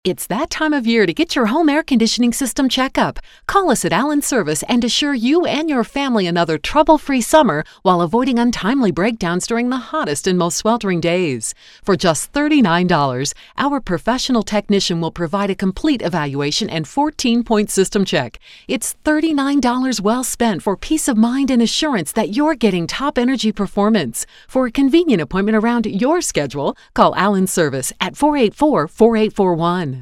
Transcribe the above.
It's that time of year to get your home air conditioning system checkup. Call us at Allen Service and assure you and your family another trouble-free summer while avoiding untimely breakdowns during the hottest and most sweltering days. For just $39, our professional technician will provide a complete evaluation and 14-point system check. It's $39 well spent for peace of mind and assurance that you're getting top energy performance. For a convenient appointment around your schedule, call Allen Service at 484-4841.